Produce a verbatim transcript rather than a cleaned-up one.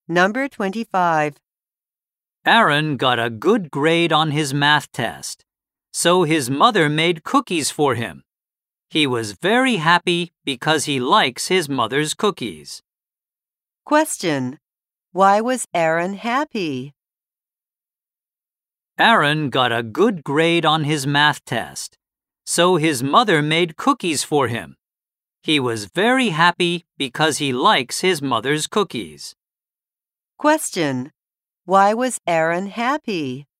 Number twenty-five. Aaron got a good grade on his math test, so his mother made cookies for him. He was very happy because he likes his mother's cookies. Question. Why was Aaron happy? Aaron got a good grade on his math test, so his mother made cookies for him. He was very happy because he likes his mother's cookies. Question. Why was Aaron happy?